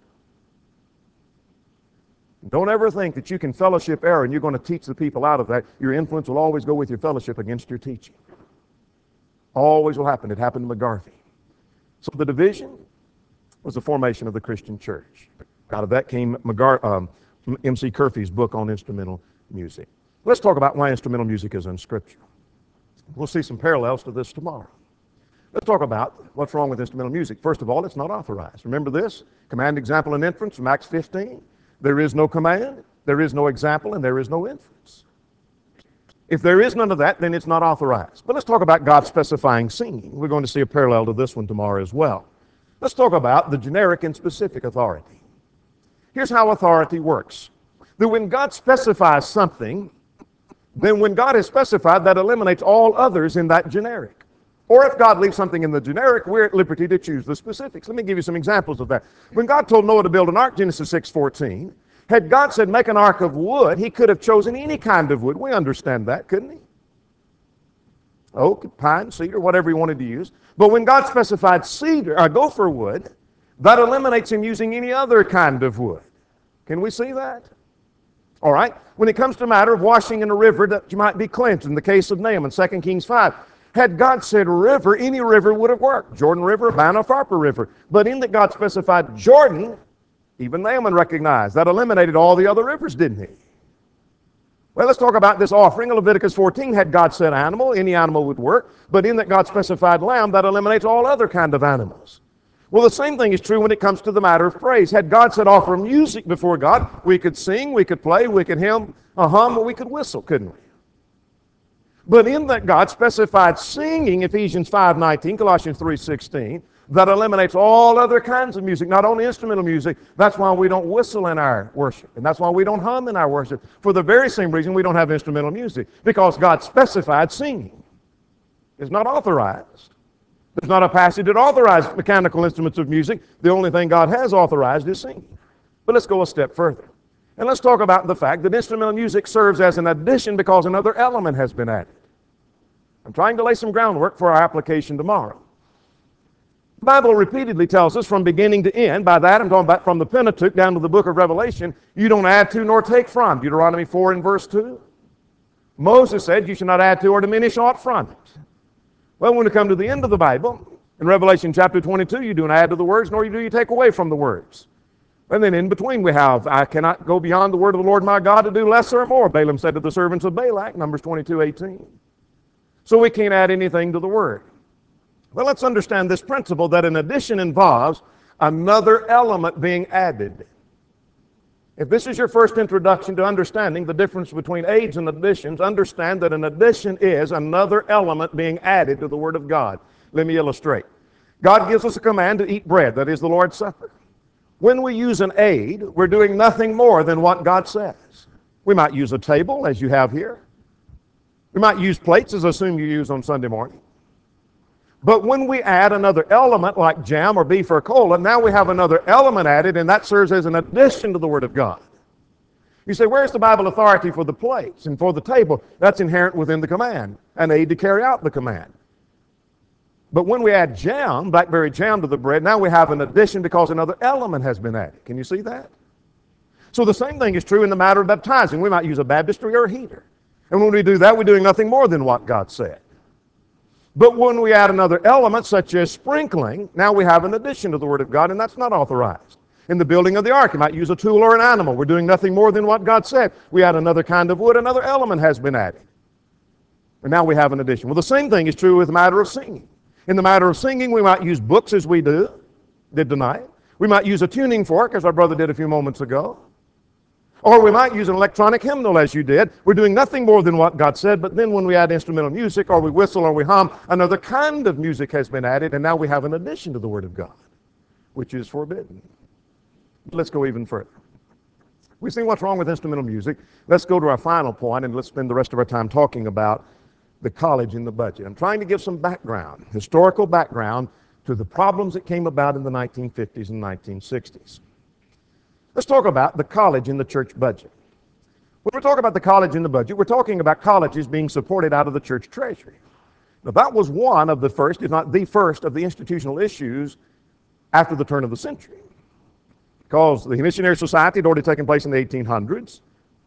Don't ever think that you can fellowship error and you're going to teach the people out of that. Your influence will always go with your fellowship against your teaching. Always will happen. It happened to McGarvey. So the division was the formation of the Christian church. Out of that came M.C. Curfee's book on instrumental music. Let's talk about why instrumental music is unscriptural. We'll see some parallels to this tomorrow. Let's talk about what's wrong with instrumental music. First of all, it's not authorized. Remember this? Command, example, and inference from Acts 15. There is no command, there is no example, and there is no inference. If there is none of that, then it's not authorized. But let's talk about God specifying singing. We're going to see a parallel to this one tomorrow as well. Let's talk about the generic and specific authority. Here's how authority works. That when God specifies something, then when God has specified, that eliminates all others in that generic. Or if God leaves something in the generic, we're at liberty to choose the specifics. Let me give you some examples of that. When God told Noah to build an ark, Genesis 6:14, had God said make an ark of wood, he could have chosen any kind of wood. We understand that, couldn't he? Oak, pine, cedar, whatever he wanted to use. But when God specified gopher wood, that eliminates him using any other kind of wood. Can we see that? All right. When it comes to the matter of washing in a river that you might be cleansed, in the case of Naaman, 2 Kings 5, had God said river, any river would have worked. Jordan River, Abana, Pharpar River. But in that God specified Jordan, even Naaman recognized. That eliminated all the other rivers, didn't he? Well, let's talk about this offering. In Leviticus 14, had God said animal, any animal would work. But in that God specified lamb, that eliminates all other kind of animals. Well, the same thing is true when it comes to the matter of praise. Had God said offer music before God, we could sing, we could play, we could hum, or we could whistle, couldn't we? But in that God specified singing, Ephesians 5:19, Colossians 3:16, that eliminates all other kinds of music, not only instrumental music. That's why we don't whistle in our worship. And that's why we don't hum in our worship. For the very same reason we don't have instrumental music. Because God specified singing. It's not authorized. There's not a passage that authorizes mechanical instruments of music. The only thing God has authorized is singing. But let's go a step further. And let's talk about the fact that instrumental music serves as an addition because another element has been added. I'm trying to lay some groundwork for our application tomorrow. The Bible repeatedly tells us from beginning to end, by that I'm talking about from the Pentateuch down to the book of Revelation, you don't add to nor take from. Deuteronomy 4 and verse 2. Moses said you should not add to or diminish aught from it. Well, when we come to the end of the Bible, in Revelation chapter 22, you don't add to the words, nor do you take away from the words. And then in between we have, I cannot go beyond the word of the Lord my God to do less or more. Balaam said to the servants of Balak, Numbers 22:18. So we can't add anything to the word. Well, let's understand this principle that an addition involves another element being added. If this is your first introduction to understanding the difference between aids and additions, understand that an addition is another element being added to the Word of God. Let me illustrate. God gives us a command to eat bread, that is the Lord's Supper. When we use an aid, we're doing nothing more than what God says. We might use a table, as you have here. We might use plates, as I assume you use on Sunday morning. But when we add another element like jam or beef or cola, now we have another element added, and that serves as an addition to the Word of God. You say, where's the Bible authority for the plates and for the table? That's inherent within the command, an aid to carry out the command. But when we add jam, blackberry jam to the bread, now we have an addition because another element has been added. Can you see that? So the same thing is true in the matter of baptizing. We might use a baptistry or a heater. And when we do that, we're doing nothing more than what God said. But when we add another element, such as sprinkling, now we have an addition to the Word of God, and that's not authorized. In the building of the ark, you might use a tool or an animal. We're doing nothing more than what God said. We add another kind of wood, another element has been added. And now we have an addition. Well, the same thing is true with the matter of singing. In the matter of singing, we might use books as we did tonight. We might use a tuning fork, as our brother did a few moments ago. Or we might use an electronic hymnal as you did. We're doing nothing more than what God said, but then when we add instrumental music, or we whistle, or we hum, another kind of music has been added, and now we have an addition to the Word of God, which is forbidden. Let's go even further. We see what's wrong with instrumental music. Let's go to our final point, and let's spend the rest of our time talking about the college and the budget. I'm trying to give some background, historical background, to the problems that came about in the 1950s and 1960s. Let's talk about the college and the church budget. When we talk about the college and the budget, we're talking about colleges being supported out of the church treasury. Now, that was one of the first, if not the first, of the institutional issues after the turn of the century. Because the Missionary Society had already taken place in the 1800s,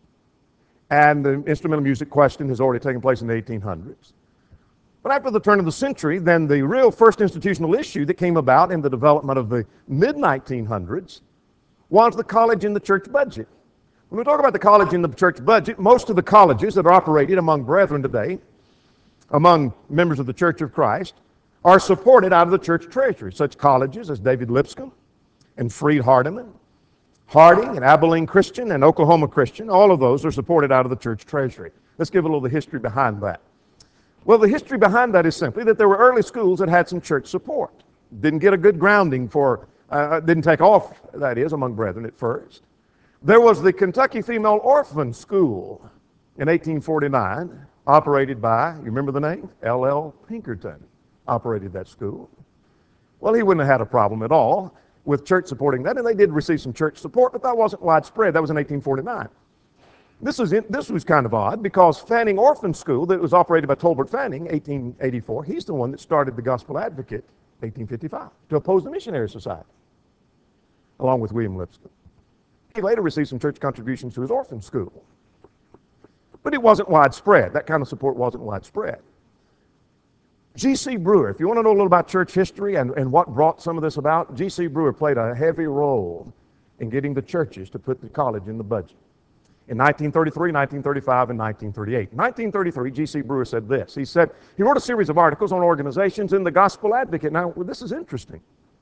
and the instrumental music question has already taken place in the 1800s. But after the turn of the century, then the real first institutional issue that came about in the development of the mid-1900s was the college and the church budget. When we talk about the college and the church budget, most of the colleges that are operated among brethren today, among members of the Church of Christ, are supported out of the church treasury. Such colleges as David Lipscomb and Freed Hardeman, Harding and Abilene Christian and Oklahoma Christian, all of those are supported out of the church treasury. Let's give a little of the history behind that. Well, the history behind that is simply that there were early schools that had some church support. Didn't get a good grounding for didn't take off, that is, among brethren at first. There was the Kentucky Female Orphan School in 1849, operated by, you remember the name? L.L. Pinkerton operated that school. Well, he wouldn't have had a problem at all with church supporting that, and they did receive some church support, but that wasn't widespread. That was in 1849. This was kind of odd because Fanning Orphan School, that was operated by Tolbert Fanning, 1884, he's the one that started the Gospel Advocate, 1855, to oppose the Missionary Society, along with William Lipscomb. He later received some church contributions to his orphan school. But it wasn't widespread. That kind of support wasn't widespread. G.C. Brewer, if you want to know a little about church history and what brought some of this about, G.C. Brewer played a heavy role in getting the churches to put the college in the budget. In 1933, 1935, and 1938. In 1933, G.C. Brewer said this. He wrote a series of articles on organizations in the Gospel Advocate. Now, this is interesting.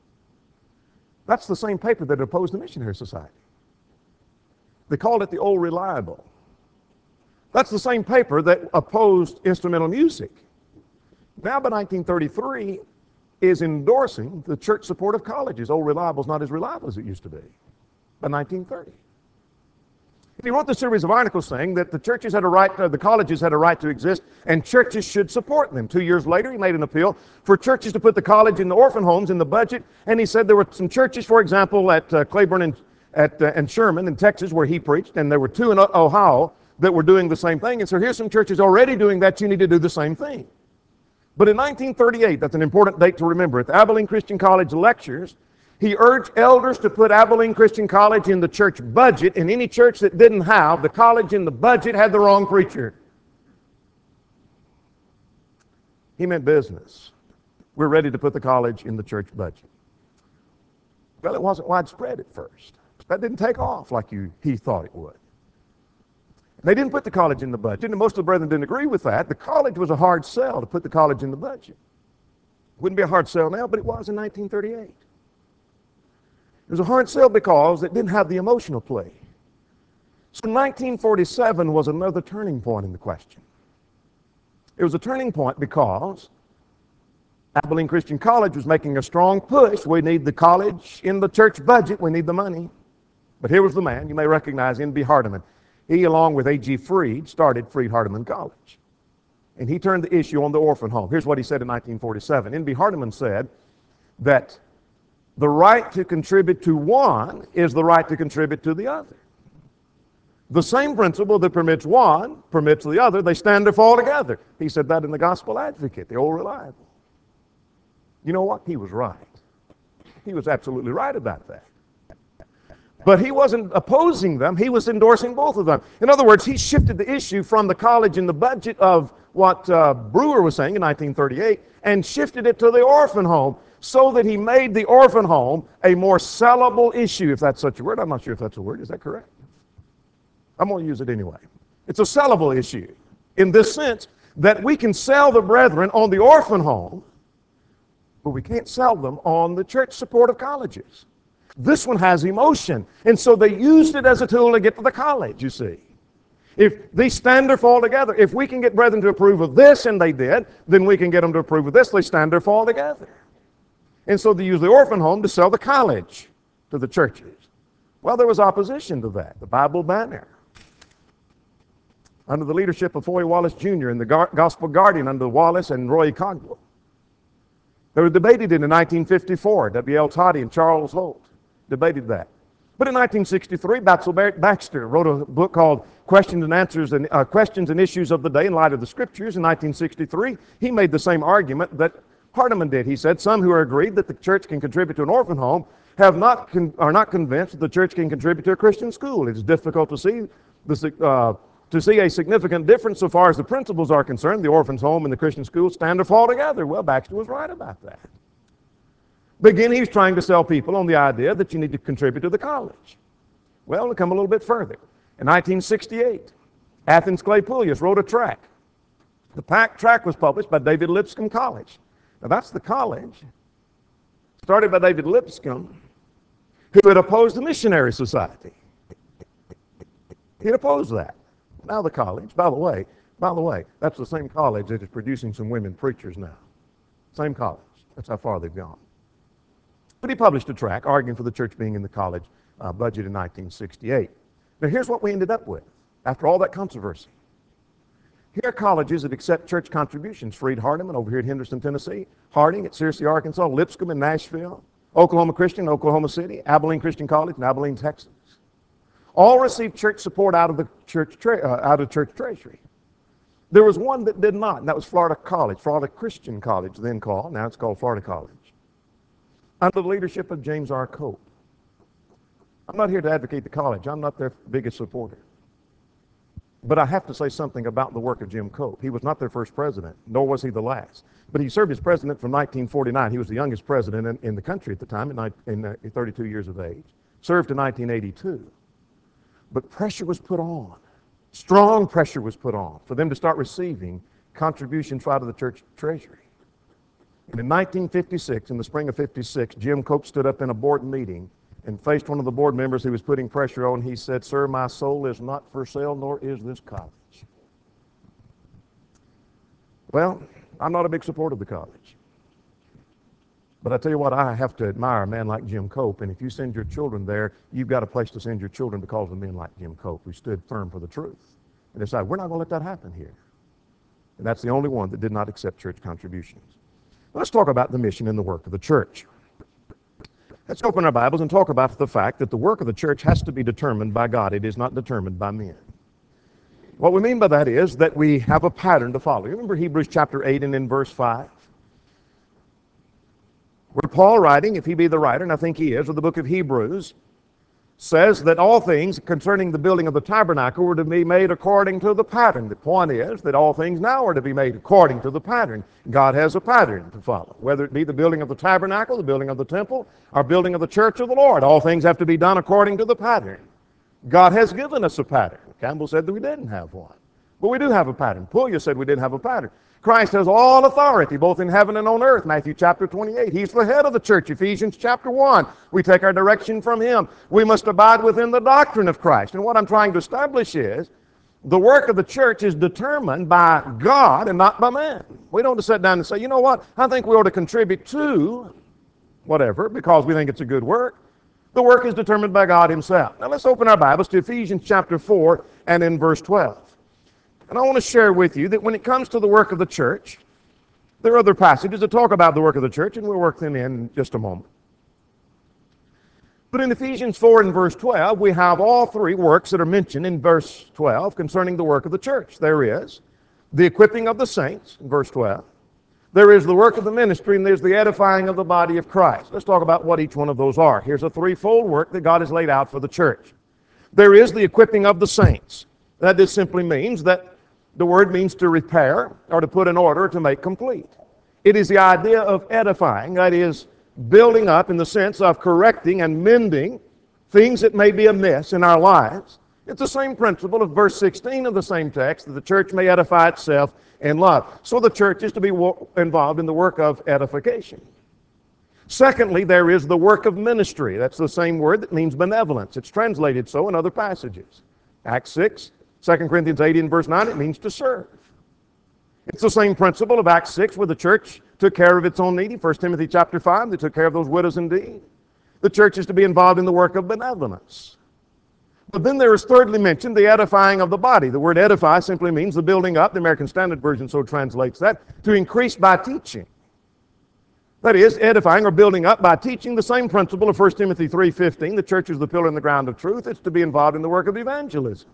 That's the same paper that opposed the Missionary Society. They called it the Old Reliable. That's the same paper that opposed instrumental music. Now, by 1933, is endorsing the church support of colleges. Old Reliable is not as reliable as it used to be by 1930. He wrote the series of articles saying that the churches had a right, the colleges had a right to exist, and churches should support them. 2 years later, he made an appeal for churches to put the college and the orphan homes in the budget, and he said there were some churches, for example, at Claiborne and Sherman in Texas, where he preached, and there were 2 in Ohio that were doing the same thing. And so here's some churches already doing that. You need to do the same thing. But in 1938, that's an important date to remember, at the Abilene Christian College lectures, he urged elders to put Abilene Christian College in the church budget, and any church that didn't have the college in the budget had the wrong preacher. He meant business. We're ready to put the college in the church budget. Well, it wasn't widespread at first. That didn't take off like he thought it would. They didn't put the college in the budget, and most of the brethren didn't agree with that. The college was a hard sell to put the college in the budget. Wouldn't be a hard sell now, but it was in 1938. It was a hard sell because it didn't have the emotional play. So 1947 was another turning point in the question. It was a turning point because Abilene Christian College was making a strong push. We need the college in the church budget. We need the money. But here was the man. You may recognize N.B. Hardeman. He, along with A.G. Freed, started Freed-Hardeman College. And he turned the issue on the orphan home. Here's what he said in 1947. N.B. Hardeman said that the right to contribute to one is the right to contribute to the other. The same principle that permits one permits the other. They stand or fall together. He said that in the Gospel Advocate, the old reliable. You know what? He was right. He was absolutely right about that. But he wasn't opposing them. He was endorsing both of them. In other words, he shifted the issue from the college and the budget of what Brewer was saying in 1938 and shifted it to the orphan home so that he made the orphan home a more sellable issue, if that's such a word. I'm not sure if that's a word. Is that correct? I'm going to use it anyway. It's a sellable issue in this sense that we can sell the brethren on the orphan home, but we can't sell them on the church support of colleges. This one has emotion, and so they used it as a tool to get to the college, you see. If these stand or fall together, if we can get brethren to approve of this, and they did, then we can get them to approve of this, they stand or fall together. And so they used the orphan home to sell the college to the churches. Well, there was opposition to that. The Bible Banner, under the leadership of Foy Wallace Jr. and the Gospel Guardian under Wallace and Roy Cogwell. They were debated in 1954. W.L. Toddy and Charles Holt debated that. But in 1963, Batsell Baxter wrote a book called Questions and Answers and Questions and Issues of the Day in Light of the Scriptures. In 1963, he made the same argument that Hardeman did. He said, some who are agreed that the church can contribute to an orphan home are not convinced that the church can contribute to a Christian school. It's difficult to see a significant difference so far as the principles are concerned. The orphan's home and the Christian school stand or fall together. Well, Baxter was right about that. But again, he was trying to sell people on the idea that you need to contribute to the college. Well, to come a little bit further. In 1968, Athens Clay Pulius wrote a tract. The tract was published by David Lipscomb College. Now, that's the college started by David Lipscomb, who had opposed the Missionary Society. He opposed that. Now the college, by the way, that's the same college that is producing some women preachers now. Same college. That's how far they've gone. But he published a tract arguing for the church being in the college budget in 1968. Now here's what we ended up with after all that controversy. Here are colleges that accept church contributions. Freed-Hardeman over here at Henderson, Tennessee. Harding at Searcy, Arkansas. Lipscomb in Nashville. Oklahoma Christian, Oklahoma City. Abilene Christian College in Abilene, Texas. All received church support out of the church treasury. There was one that did not, and that was Florida College, Florida Christian College, then called. Now it's called Florida College, under the leadership of James R. Cope. I'm not here to advocate the college. I'm not their biggest supporter. But I have to say something about the work of Jim Cope. He was not their first president, nor was he the last. But he served as president from 1949. He was the youngest president in the country at the time, in 32 years of age. Served in 1982. But pressure was put on. Strong pressure was put on for them to start receiving contributions out of the church treasury. And in 1956, in the spring of 56, Jim Cope stood up in a board meeting and faced one of the board members who was putting pressure on. He said, "Sir, my soul is not for sale, nor is this college." Well, I'm not a big supporter of the college. But I tell you what, I have to admire a man like Jim Cope, and if you send your children there, you've got a place to send your children because of men like Jim Cope, who stood firm for the truth and decided, we're not going to let that happen here. And that's the only one that did not accept church contributions. Let's talk about the mission and the work of the church. Let's open our Bibles and talk about the fact that the work of the church has to be determined by God. It is not determined by men. What we mean by that is that we have a pattern to follow. You remember Hebrews chapter 8 and in verse 5? Where Paul writing, if he be the writer, and I think he is, of the book of Hebrews, says that all things concerning the building of the tabernacle were to be made according to the pattern. The point is that all things now are to be made according to the pattern. God has a pattern to follow, whether it be the building of the tabernacle, the building of the temple, or building of the church of the Lord. All things have to be done according to the pattern. God has given us a pattern. Campbell said that we didn't have one. But we do have a pattern. Puglia said we didn't have a pattern. Christ has all authority, both in heaven and on earth, Matthew chapter 28. He's the head of the church, Ephesians chapter 1. We take our direction from him. We must abide within the doctrine of Christ. And what I'm trying to establish is the work of the church is determined by God and not by man. We don't just sit down and say, you know what, I think we ought to contribute to whatever because we think it's a good work. The work is determined by God himself. Now let's open our Bibles to Ephesians chapter 4 and in verse 12. And I want to share with you that when it comes to the work of the church, there are other passages that talk about the work of the church, and we'll work them in just a moment. But in Ephesians 4 and verse 12, we have all three works that are mentioned in verse 12 concerning the work of the church. There is the equipping of the saints, in verse 12. There is the work of the ministry, and there's the edifying of the body of Christ. Let's talk about what each one of those are. Here's a threefold work that God has laid out for the church. There is the equipping of the saints. That just simply means that the word means to repair or to put in order, to make complete. It is the idea of edifying, that is, building up in the sense of correcting and mending things that may be amiss in our lives. It's the same principle of verse 16 of the same text, that the church may edify itself in love. So the church is to be involved in the work of edification. Secondly, there is the work of ministry. That's the same word that means benevolence. It's translated so in other passages. Acts 6. 2 Corinthians 8 and verse 9, it means to serve. It's the same principle of Acts 6 where the church took care of its own needy. 1 Timothy chapter 5, they took care of those widows indeed. The church is to be involved in the work of benevolence. But then there is thirdly mentioned the edifying of the body. The word edify simply means the building up. The American Standard Version so translates that, to increase by teaching. That is, edifying or building up by teaching. The same principle of 1 Timothy 3:15, the church is the pillar and the ground of truth. It's to be involved in the work of evangelism.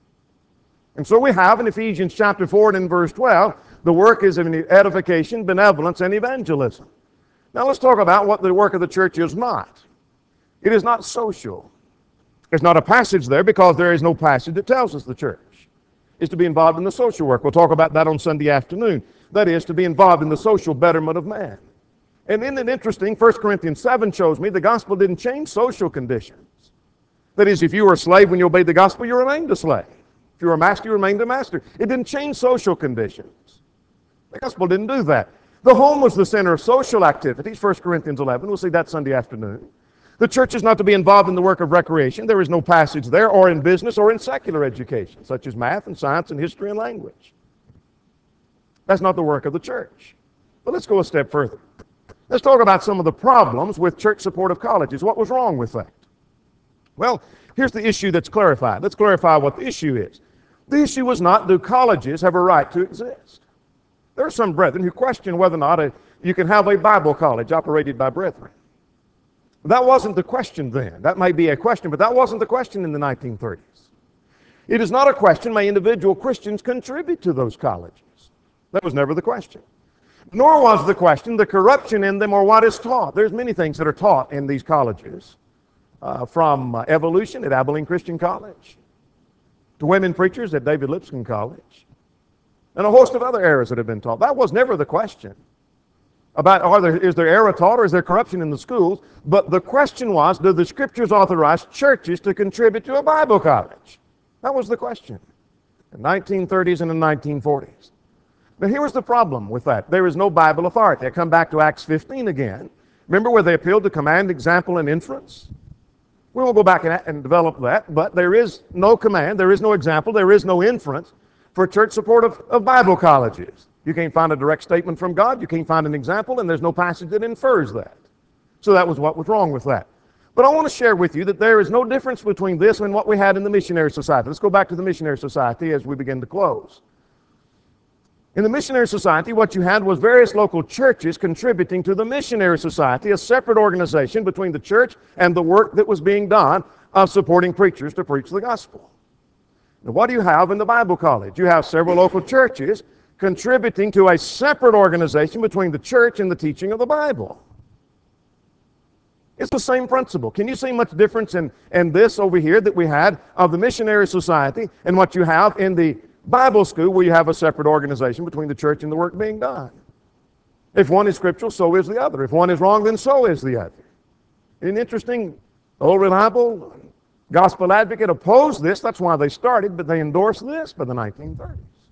And so we have in Ephesians chapter 4 and in verse 12, the work is in edification, benevolence, and evangelism. Now let's talk about what the work of the church is not. It is not social. There's not a passage there because there is no passage that tells us the church is to be involved in the social work. We'll talk about that on Sunday afternoon. That is, to be involved in the social betterment of man. And isn't it interesting, 1 Corinthians 7 shows me the gospel didn't change social conditions. That is, if you were a slave when you obeyed the gospel, you remained a slave. If you were a master, you remained a master. It didn't change social conditions. The gospel didn't do that. The home was the center of social activities, 1 Corinthians 11. We'll see that Sunday afternoon. The church is not to be involved in the work of recreation. There is no passage there, or in business, or in secular education, such as math and science and history and language. That's not the work of the church. But let's go a step further. Let's talk about some of the problems with church support of colleges. What was wrong with that? Well, here's the issue that's clarified. Let's clarify what the issue is. The issue was not, do colleges have a right to exist? There are some brethren who question whether or not you can have a Bible college operated by brethren. That wasn't the question then. That may be a question, but that wasn't the question in the 1930s. It is not a question, may individual Christians contribute to those colleges? That was never the question. Nor was the question the corruption in them or what is taught. There's many things that are taught in these colleges, from evolution at Abilene Christian College, to women preachers at David Lipscomb College, and a host of other errors that have been taught. That was never the question about is there error taught or is there corruption in the schools, but the question was, do the Scriptures authorize churches to contribute to a Bible college? That was the question in the 1930s and the 1940s. Now here was the problem with that. There is no Bible authority. I come back to Acts 15 again. Remember where they appealed to command, example, and inference? We won't go back and develop that, but there is no command, there is no example, there is no inference for church support of Bible colleges. You can't find a direct statement from God, you can't find an example, and there's no passage that infers that. So that was what was wrong with that. But I want to share with you that there is no difference between this and what we had in the Missionary Society. Let's go back to the Missionary Society as we begin to close. In the Missionary Society, what you had was various local churches contributing to the Missionary Society, a separate organization between the church and the work that was being done of supporting preachers to preach the gospel. Now, what do you have in the Bible College? You have several local churches contributing to a separate organization between the church and the teaching of the Bible. It's the same principle. Can you see much difference in this over here that we had of the Missionary Society and what you have in the Bible school where you have a separate organization between the church and the work being done? If one is scriptural, so is the other. If one is wrong, then so is the other. Isn't it interesting? The Old Reliable Gospel Advocate opposed this. That's why they started, but they endorsed this by the 1930s.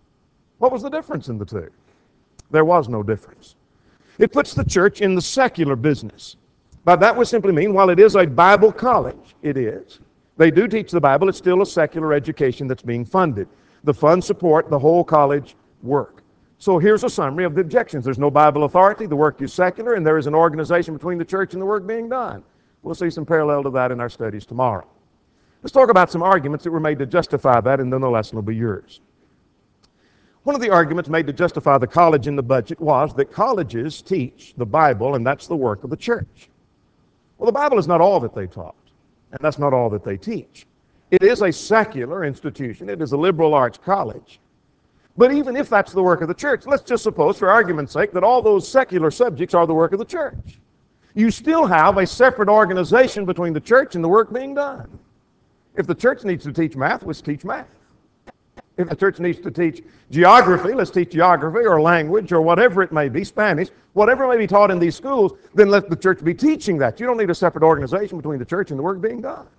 What was the difference in the two? There was no difference. It puts the church in the secular business. By that would simply mean, while it is a Bible college, it is. They do teach the Bible, it's still a secular education that's being funded. The funds support the whole college work. So here's a summary of the objections. There's no Bible authority, the work is secular, and there is an organization between the church and the work being done. We'll see some parallel to that in our studies tomorrow. Let's talk about some arguments that were made to justify that, and then the lesson will be yours. One of the arguments made to justify the college in the budget was that colleges teach the Bible, and that's the work of the church. Well, the Bible is not all that they taught, and that's not all that they teach. It is a secular institution. It is a liberal arts college. But even if that's the work of the church, let's just suppose, for argument's sake, that all those secular subjects are the work of the church. You still have a separate organization between the church and the work being done. If the church needs to teach math, let's teach math. If the church needs to teach geography, let's teach geography or language or whatever it may be, Spanish, whatever may be taught in these schools, then let the church be teaching that. You don't need a separate organization between the church and the work being done.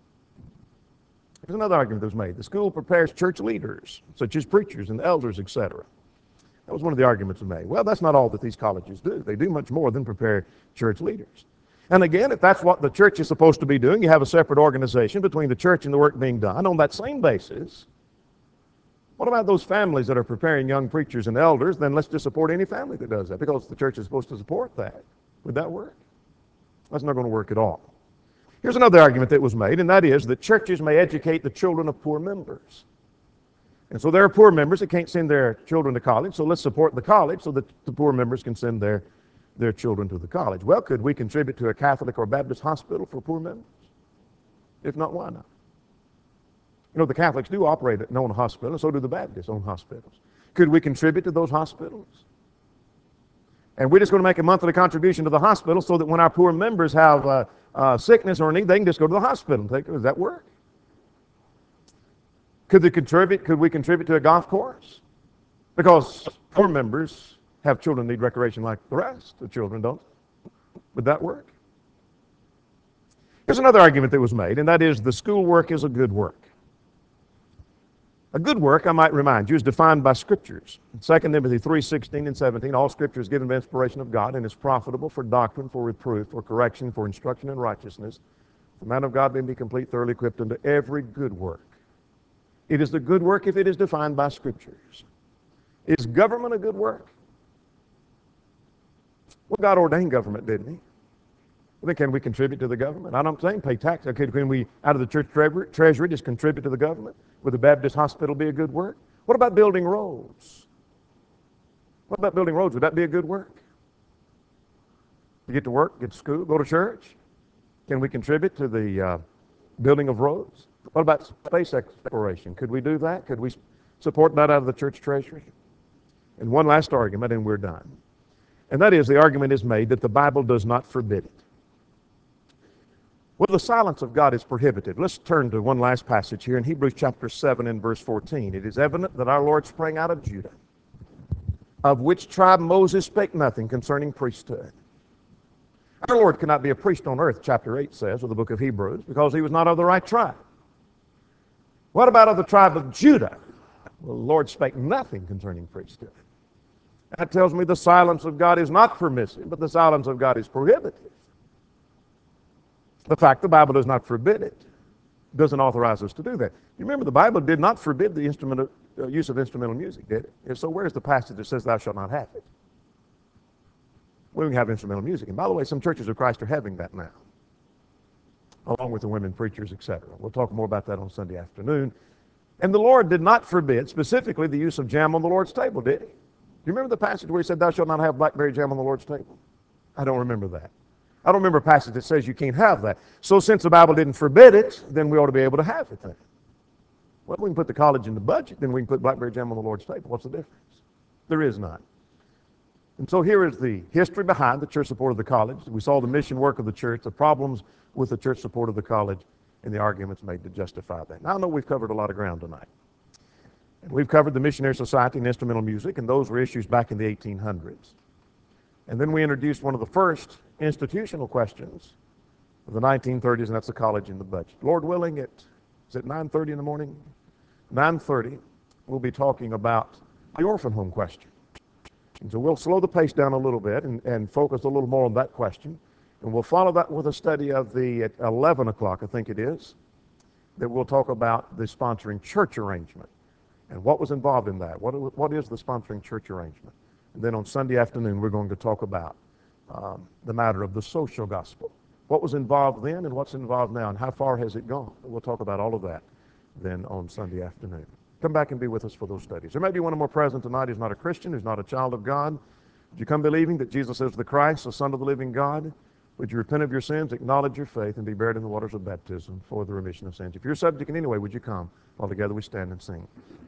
There's another argument that was made. The school prepares church leaders, such as preachers and elders, etc. That was one of the arguments made. Well, that's not all that these colleges do. They do much more than prepare church leaders. And again, if that's what the church is supposed to be doing, you have a separate organization between the church and the work being done. On that same basis, what about those families that are preparing young preachers and elders? Then let's just support any family that does that, because the church is supposed to support that. Would that work? That's not going to work at all. Here's another argument that was made, and that is that churches may educate the children of poor members. And so there are poor members that can't send their children to college, so let's support the college so that the poor members can send their children to the college. Well, could we contribute to a Catholic or Baptist hospital for poor members? If not, why not? You know, the Catholics do operate at own hospital, and so do the Baptists own hospitals. Could we contribute to those hospitals? And we're just going to make a monthly contribution to the hospital so that when our poor members have sickness or need, they can just go to the hospital and take it. Does that work? Could we contribute to a golf course? Because poor members have children need recreation like the rest of children, don't they? Would that work? Here's another argument that was made, and that is the school work is a good work. A good work, I might remind you, is defined by Scriptures. In 2 Timothy 3:16 and 17, all Scripture is given by inspiration of God and is profitable for doctrine, for reproof, for correction, for instruction in righteousness. The man of God may be complete, thoroughly equipped unto every good work. It is the good work if it is defined by Scriptures. Is government a good work? Well, God ordained government, didn't He? Well, then can we contribute to the government? I'm not saying pay tax. Okay, can we, out of the church treasury, just contribute to the government? Would the Baptist hospital be a good work? What about building roads? What about building roads? Would that be a good work? You get to work, get to school, go to church. Can we contribute to the building of roads? What about space exploration? Could we do that? Could we support that out of the church treasury? And one last argument, and we're done. And that is, the argument is made that the Bible does not forbid it. Well, the silence of God is prohibited. Let's turn to one last passage here in Hebrews chapter 7 and verse 14. It is evident that our Lord sprang out of Judah, of which tribe Moses spake nothing concerning priesthood. Our Lord could not be a priest on earth, chapter 8 says, of the book of Hebrews, because he was not of the right tribe. What about of the tribe of Judah? Well, the Lord spake nothing concerning priesthood. That tells me the silence of God is not permissive, but the silence of God is prohibitive. The fact the Bible does not forbid it doesn't authorize us to do that. You remember the Bible did not forbid the use of instrumental music, did it? If so, where's the passage that says thou shalt not have it? We can have instrumental music. And by the way, some churches of Christ are having that now, along with the women preachers, etc. We'll talk more about that on Sunday afternoon. And the Lord did not forbid specifically the use of jam on the Lord's table, did He? Do you remember the passage where He said, thou shalt not have blackberry jam on the Lord's table? I don't remember that. I don't remember a passage that says you can't have that. So since the Bible didn't forbid it, then we ought to be able to have it then. Well, we can put the college in the budget, then we can put blackberry jam on the Lord's table. What's the difference? There is none. And so here is the history behind the church support of the college. We saw the mission work of the church, the problems with the church support of the college, and the arguments made to justify that. Now, I know we've covered a lot of ground tonight. And we've covered the Missionary Society and instrumental music, and those were issues back in the 1800s. And then we introduced one of the first institutional questions of the 1930s, and that's the college in the budget. Lord willing, is it 9:30 in the morning? 9:30, we'll be talking about the orphan home question. And so we'll slow the pace down a little bit and focus a little more on that question. And we'll follow that with a study of the, at 11 o'clock, I think it is, that we'll talk about the sponsoring church arrangement and what was involved in that. What is the sponsoring church arrangement? And then on Sunday afternoon, we're going to talk about the matter of the social gospel. What was involved then and what's involved now, and how far has it gone? We'll talk about all of that then on Sunday afternoon. Come back and be with us for those studies. There may be one or more present tonight who's not a Christian, who's not a child of God. Would you come believing that Jesus is the Christ, the Son of the living God? Would you repent of your sins, acknowledge your faith, and be buried in the waters of baptism for the remission of sins? If you're subject in any way, would you come while together we stand and sing?